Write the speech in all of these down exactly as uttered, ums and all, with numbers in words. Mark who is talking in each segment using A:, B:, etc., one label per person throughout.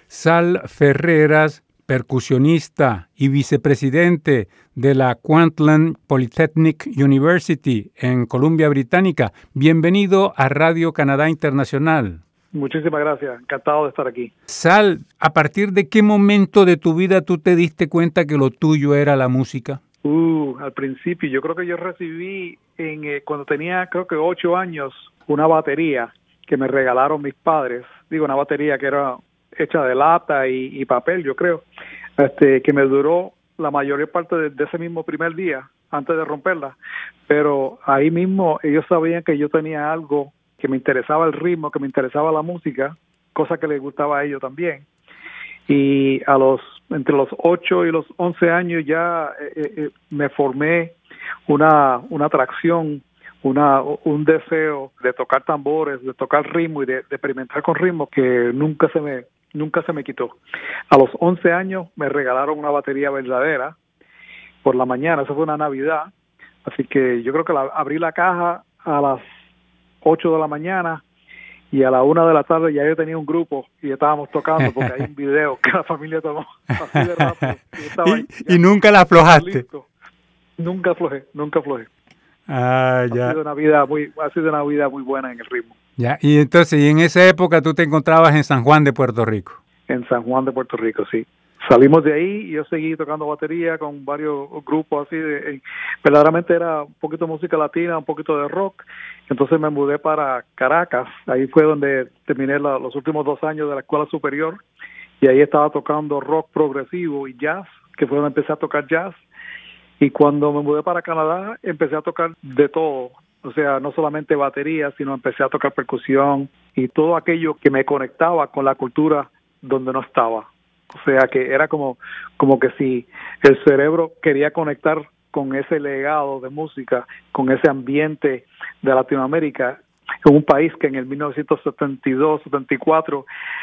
A: Sal Ferreras, percusionista y vicepresidente de la Kwantlen Polytechnic University en Columbia Británica. Bienvenido a Radio Canadá Internacional.
B: Muchísimas gracias, encantado de estar aquí.
A: Sal, ¿a partir de qué momento de tu vida tú te diste cuenta que lo tuyo era la música?
B: Uh, al principio, yo creo que yo recibí en eh, cuando tenía creo que ocho años una batería que me regalaron mis padres. Digo, una batería que era hecha de lata y, y papel, yo creo, este, que me duró la mayor parte de, de ese mismo primer día, antes de romperla. Pero ahí mismo ellos sabían que yo tenía algo, que me interesaba el ritmo, que me interesaba la música, cosa que les gustaba a ellos también. Y a los entre los ocho y los once años ya eh, eh, me formé una, una atracción, una, un deseo de tocar tambores, de tocar ritmo y de, de experimentar con ritmo que nunca se me nunca se me quitó. A los once años me regalaron una batería verdadera por la mañana, eso fue una Navidad, así que yo creo que la, abrí la caja a las ocho de la mañana y a la una de la tarde ya yo tenía un grupo y estábamos tocando porque hay un video que la familia tomó así de rápido. Y, estaba,
A: y, y nunca la aflojaste.
B: Listo. Nunca aflojé, nunca aflojé.
A: Ah, ya.
B: Ha sido una vida muy, ha sido una vida muy buena en el ritmo.
A: Ya, y entonces, y en esa época tú te encontrabas en San Juan de Puerto Rico.
B: En San Juan de Puerto Rico, sí. Salimos de ahí y yo seguí tocando batería con varios grupos así. De, de, verdaderamente era un poquito de música latina, un poquito de rock. Entonces me mudé para Caracas. Ahí fue donde terminé la, los últimos dos años de la escuela superior. Y ahí estaba tocando rock progresivo y jazz, que fue donde empecé a tocar jazz. Y cuando me mudé para Canadá, empecé a tocar de todo. O sea, no solamente batería, sino empecé a tocar percusión y todo aquello que me conectaba con la cultura donde no estaba. O sea, que era como, como que si el cerebro quería conectar con ese legado de música, con ese ambiente de Latinoamérica, en un país que en el mil novecientos setenta y dos, setenta y cuatro,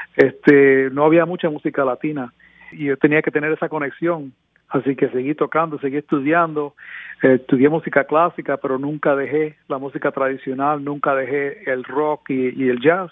B: este, no había mucha música latina y yo tenía que tener esa conexión. Así que seguí tocando, seguí estudiando, eh, estudié música clásica, pero nunca dejé la música tradicional, nunca dejé el rock y, y el jazz.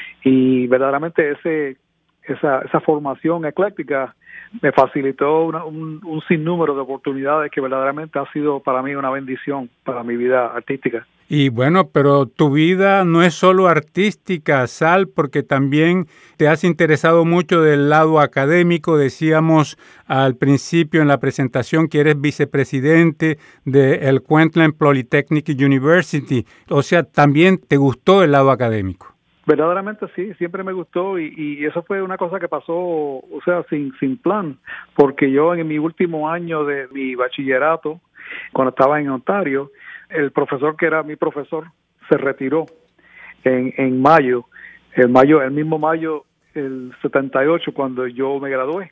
B: Y verdaderamente ese esa esa formación ecléctica me facilitó una, un, un sinnúmero de oportunidades que verdaderamente ha sido para mí una bendición para mi vida artística.
A: Y bueno, pero tu vida no es solo artística, Sal, porque también te has interesado mucho del lado académico. Decíamos al principio en la presentación que eres vicepresidente del Kwantlen Polytechnic University. O sea, también te gustó el lado académico.
B: Verdaderamente sí, siempre me gustó y, y eso fue una cosa que pasó, o sea, sin sin plan, porque yo en mi último año de mi bachillerato, cuando estaba en Ontario, el profesor que era mi profesor se retiró en, en mayo, el mayo, el mismo mayo el setenta y ocho cuando yo me gradué.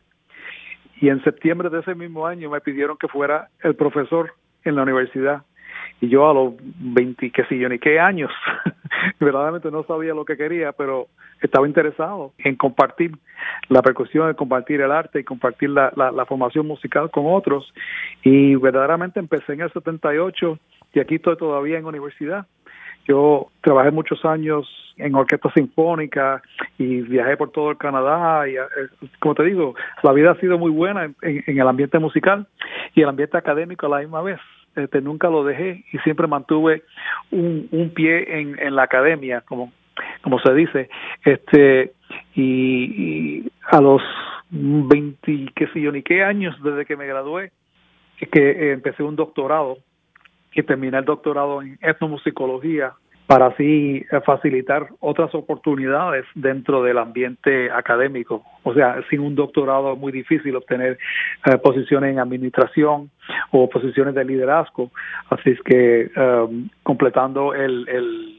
B: Y en septiembre de ese mismo año me pidieron que fuera el profesor en la universidad. Y yo a los veinte, qué sé yo, ni qué años, verdaderamente no sabía lo que quería, pero estaba interesado en compartir la percusión, en compartir el arte y compartir la, la, la formación musical con otros. Y verdaderamente empecé en el setenta y ocho y aquí estoy todavía en universidad. Yo trabajé muchos años en orquesta sinfónica y viajé por todo el Canadá y, eh, como te digo, la vida ha sido muy buena en, en, en el ambiente musical y el ambiente académico a la misma vez. Este, nunca lo dejé y siempre mantuve un, un pie en, en la academia, como como se dice, este y, y a los veinte, qué sé yo, ni qué años desde que me gradué, que eh, empecé un doctorado y terminé el doctorado en etnomusicología para así facilitar otras oportunidades dentro del ambiente académico. O sea, sin un doctorado es muy difícil obtener eh, posiciones en administración o posiciones de liderazgo. Así es que um, completando el, el,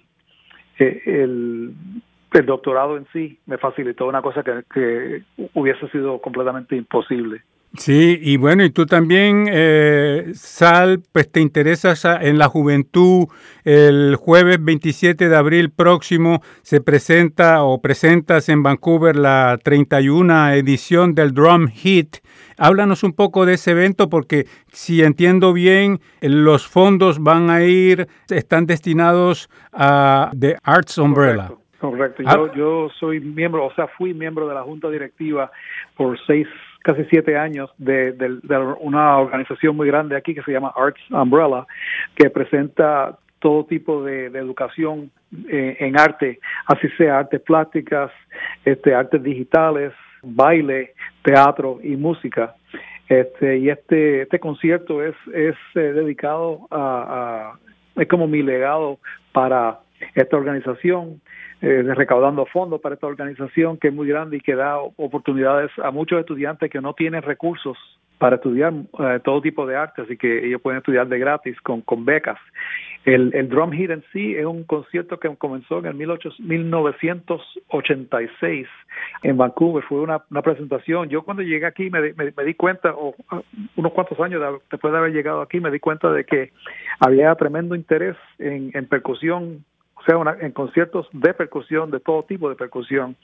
B: el, el doctorado en sí me facilitó una cosa que, que hubiese sido completamente imposible.
A: Sí, y bueno, y tú también, eh, Sal, pues te interesas en la juventud. El jueves veintisiete de abril próximo se presenta o presentas en Vancouver la treinta y una edición del Drum Hit. Háblanos un poco de ese evento porque, si entiendo bien, los fondos van a ir, están destinados a The Arts Umbrella.
B: Correcto. Correcto.
A: Ah.
B: Yo, yo soy miembro, o sea, fui miembro de la junta directiva por seis, casi siete años de, de, de una organización muy grande aquí que se llama Arts Umbrella, que presenta todo tipo de, de educación eh, en arte, así sea artes plásticas, este, artes digitales, baile, teatro y música. Este, y este, este concierto es, es eh, dedicado a, a, es como mi legado para esta organización, eh, recaudando fondos para esta organización que es muy grande y que da oportunidades a muchos estudiantes que no tienen recursos para estudiar eh, todo tipo de arte, así que ellos pueden estudiar de gratis con, con becas. El, el Drum Hit en sí es un concierto que comenzó en el mil novecientos ochenta y seis en Vancouver. Fue una, una presentación. Yo cuando llegué aquí me, me, me di cuenta, o uh, unos cuantos años de, después de haber llegado aquí, me di cuenta de que había tremendo interés en, en percusión, o sea, una, en conciertos de percusión, de todo tipo de percusión.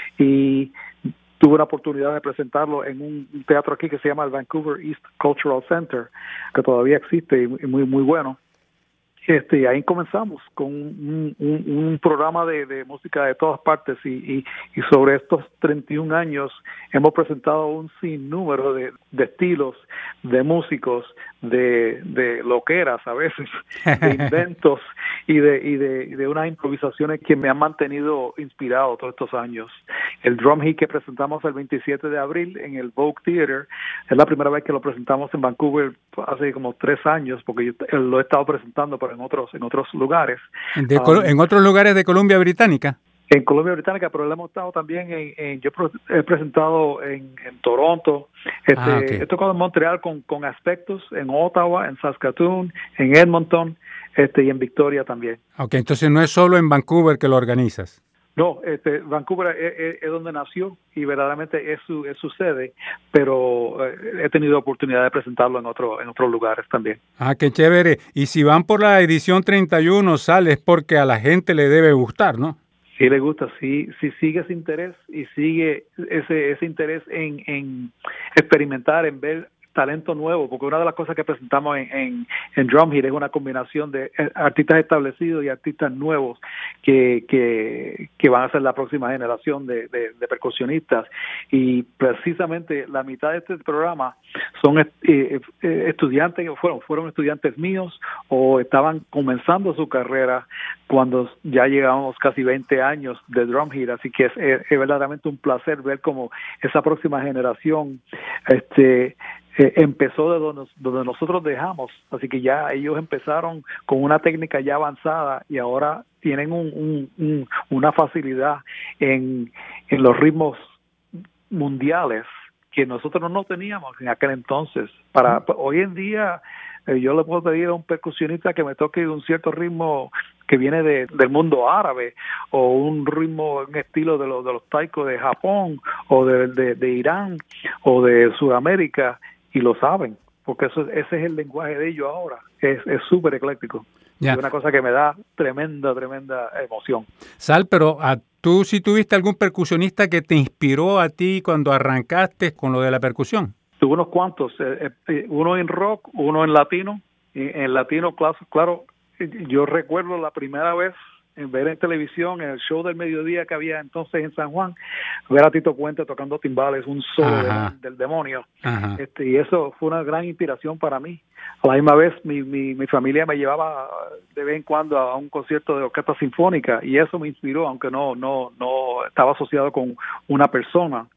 B: Y tuve una oportunidad de presentarlo en un teatro aquí que se llama el Vancouver East Cultural Center, que todavía existe y muy, muy bueno. Este, ahí comenzamos con un, un, un programa de, de música de todas partes y, y, y sobre estos treinta y un años hemos presentado un sinnúmero de, de estilos, de músicos, de, de loqueras a veces, de inventos y de, y de, y de unas improvisaciones que me han mantenido inspirado todos estos años. El Drum Hit que presentamos el veintisiete de abril en el Vogue Theater es la primera vez que lo presentamos en Vancouver hace como tres años, porque yo lo he estado presentando pero en otros en otros lugares.
A: De, um, ¿En otros lugares de Columbia Británica?
B: En Columbia Británica, pero lo hemos estado también en, en yo he presentado en, en Toronto, este, ah, okay. He tocado en Montreal con, con aspectos, en Ottawa, en Saskatoon, en Edmonton, este, y en Victoria también.
A: Ok, entonces no es solo en Vancouver que lo organizas.
B: No, este, Vancouver es, es, es donde nació y verdaderamente es su, es su sede, pero eh, he tenido oportunidad de presentarlo en otro, en otros lugares también.
A: Ah, qué chévere. Y si van por la edición treinta y uno, sale es porque a la gente le debe gustar, ¿no?
B: Sí le gusta, sí, sí sigue ese interés y sigue ese, ese interés en, en experimentar, en ver talento nuevo, porque una de las cosas que presentamos en, en, en Drum Hit es una combinación de artistas establecidos y artistas nuevos que, que, que van a ser la próxima generación de, de, de percusionistas, y precisamente la mitad de este programa son eh, eh, estudiantes, fueron, fueron estudiantes míos o estaban comenzando su carrera cuando ya llegamos casi veinte años de Drum Hit, así que es, es, es verdaderamente un placer ver cómo esa próxima generación este Eh, empezó de donde, donde nosotros dejamos, así que ya ellos empezaron con una técnica ya avanzada y ahora tienen un, un, un, una facilidad en, en los ritmos mundiales que nosotros no teníamos en aquel entonces. Para, para hoy en día eh, yo le puedo pedir a un percusionista que me toque un cierto ritmo que viene de, del mundo árabe, o un ritmo, un estilo de los de los taikos de Japón o de, de, de Irán o de Sudamérica, y lo saben, porque eso ese es el lenguaje de ellos ahora. Es es súper ecléctico. Yeah. Es una cosa que me da tremenda, tremenda emoción.
A: Sal, pero a tú sí tuviste algún percusionista que te inspiró a ti cuando arrancaste con lo de la percusión.
B: Tuve unos cuantos, eh, eh, uno en rock, uno en latino. Y en latino, claro, claro, yo recuerdo la primera vez en ver en televisión, en el show del mediodía que había entonces en San Juan, ver a Tito Puente tocando timbales, un solo del, del demonio. Ajá. Este, y eso fue una gran inspiración para mí. A la misma vez, mi, mi, mi familia me llevaba de vez en cuando a un concierto de orquesta sinfónica, y eso me inspiró, aunque no, no, no estaba asociado con una persona.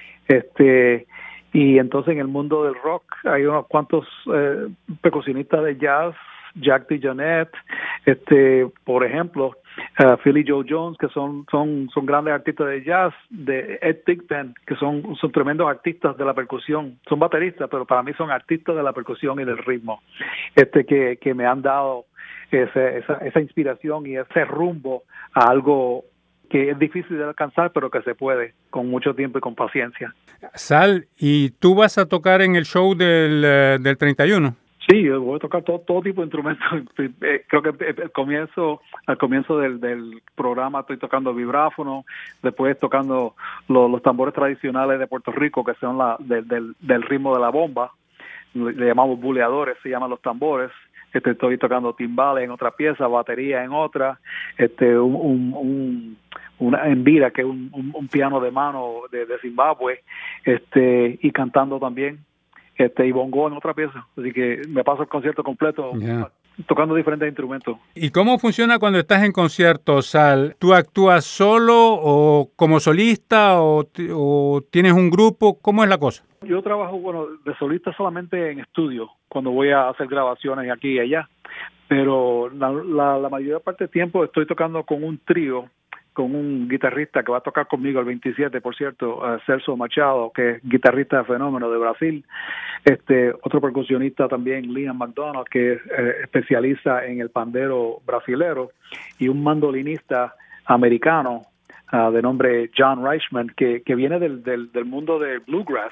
B: Este, y entonces en el mundo del rock hay unos cuantos eh, percusionistas de jazz, Jack DeJohnette, este, por ejemplo, uh, Philly Joe Jones, que son son son grandes artistas de jazz, de Ed Thigpen, que son son tremendos artistas de la percusión, son bateristas, pero para mí son artistas de la percusión y del ritmo, este que que me han dado ese, esa esa inspiración y ese rumbo a algo que es difícil de alcanzar, pero que se puede con mucho tiempo y con paciencia.
A: Sal, ¿y tú vas a tocar en el show del uh, del treinta y uno?
B: Sí, yo voy a tocar todo, todo tipo de instrumentos. Creo que el comienzo, al comienzo del, del programa estoy tocando vibráfono, después tocando los, los tambores tradicionales de Puerto Rico, que son la del, del, del ritmo de la bomba, le llamamos buleadores, se llaman los tambores. Este, estoy tocando timbales en otra pieza, batería en otra, este, un, un, un, una Envira, que es un, un, un piano de mano de, de Zimbabue, este, y cantando también, este, y bongo en otra pieza. Así que me paso el concierto completo yeah. tocando diferentes instrumentos.
A: ¿Y cómo funciona cuando estás en concierto, Sal? ¿Tú actúas solo o como solista o, o tienes un grupo? ¿Cómo es la cosa?
B: Yo trabajo, bueno, de solista solamente en estudio, cuando voy a hacer grabaciones aquí y allá, pero la, la, la mayor parte del tiempo estoy tocando con un trío, con un guitarrista que va a tocar conmigo el veintisiete, por cierto, uh, Celso Machado, que es guitarrista de fenómeno de Brasil, este otro percusionista también, Liam McDonald, que es eh, especializa en el pandero brasilero, y un mandolinista americano, Uh, de nombre John Reichman, que, que viene del, del, del mundo del bluegrass,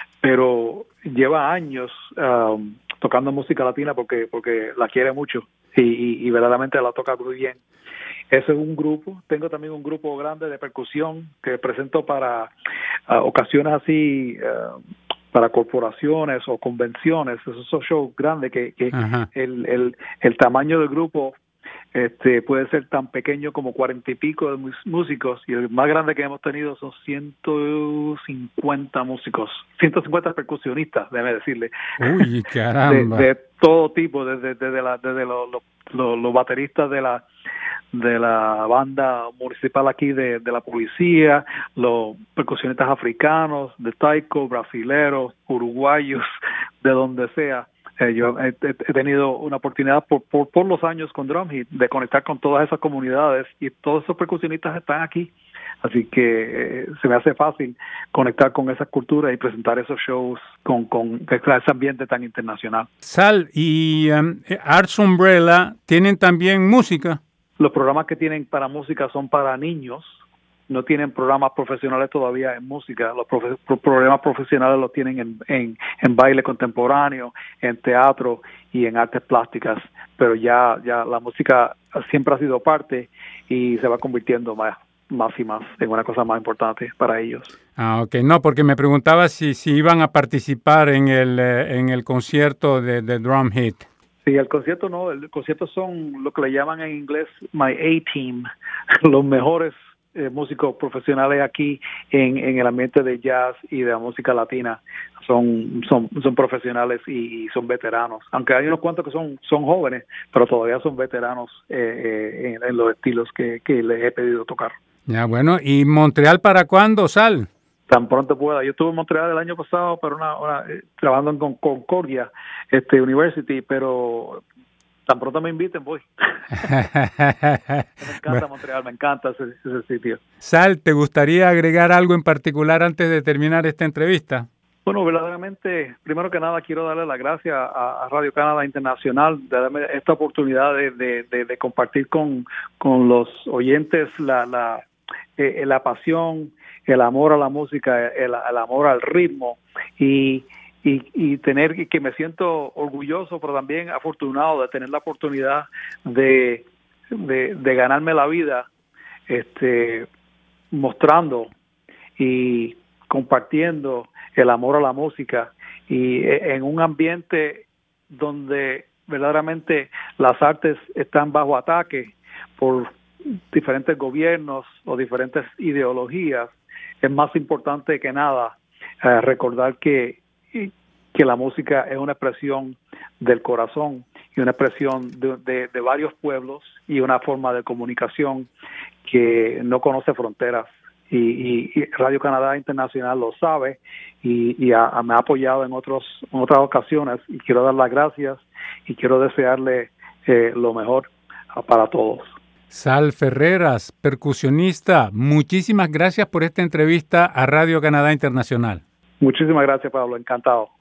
B: pero lleva años um, tocando música latina porque porque la quiere mucho y, y, y verdaderamente la toca muy bien. Ese es un grupo. Tengo también un grupo grande de percusión que presento para uh, ocasiones así, uh, para corporaciones o convenciones. Esos son shows grandes que, que el, el, el tamaño del grupo Este puede ser tan pequeño como cuarenta y pico de músicos, y el más grande que hemos tenido son ciento cincuenta músicos, ciento cincuenta percusionistas, déjeme decirle.
A: Uy, caramba.
B: De, de todo tipo, desde, desde, la, desde los, los, los, los bateristas de la de la banda municipal aquí de, de la policía, los percusionistas africanos, de taiko, brasileros, uruguayos, de donde sea. Eh, yo he, he tenido una oportunidad por, por, por los años con Drumhead de conectar con todas esas comunidades, y todos esos percusionistas están aquí, así que eh, se me hace fácil conectar con esas culturas y presentar esos shows con, con ese ambiente tan internacional.
A: Sal, y um, Arts Umbrella tienen también música.
B: Los programas que tienen para música son para niños. No tienen programas profesionales todavía en música. Los profe- programas profesionales los tienen en, en, en baile contemporáneo, en teatro y en artes plásticas, pero ya ya la música siempre ha sido parte y se va convirtiendo más, más y más en una cosa más importante para ellos.
A: Ah, ok. No, porque me preguntaba si, si iban a participar en el, en el concierto de, de Drumhead.
B: Sí, el concierto no, el concierto son lo que le llaman en inglés My A-Team, los mejores Eh, músicos profesionales aquí en, en el ambiente de jazz y de la música latina. Son son son profesionales y, y son veteranos, aunque hay unos cuantos que son son jóvenes, pero todavía son veteranos eh, eh, en, en los estilos que, que les he pedido tocar.
A: Ya, bueno, ¿y Montreal para cuándo, Sal?
B: Tan pronto pueda. Yo estuve en Montreal el año pasado para una, una eh, trabajando en Con- Concordia este University, pero tan pronto me inviten, voy. Me encanta Montreal, me encanta ese, ese sitio.
A: Sal, ¿te gustaría agregar algo en particular antes de terminar esta entrevista?
B: Bueno, verdaderamente, primero que nada, quiero darle las gracias a, a Radio Canadá Internacional de darme esta oportunidad de, de, de, de compartir con, con los oyentes la, la, eh, la pasión, el amor a la música, el, el amor al ritmo, y Y, y tener que me siento orgulloso, pero también afortunado de tener la oportunidad de, de, de ganarme la vida este, mostrando y compartiendo el amor a la música, y en un ambiente donde verdaderamente las artes están bajo ataque por diferentes gobiernos o diferentes ideologías. Es más importante que nada eh, recordar que que la música es una expresión del corazón y una expresión de, de, de varios pueblos, y una forma de comunicación que no conoce fronteras. Y, y, y Radio Canadá Internacional lo sabe, y, y a, a, me ha apoyado en, otros, en otras ocasiones, y quiero dar las gracias y quiero desearle eh, lo mejor para todos.
A: Sal Ferreras, percusionista, muchísimas gracias por esta entrevista a Radio Canadá Internacional.
B: Muchísimas gracias, Pablo. Encantado.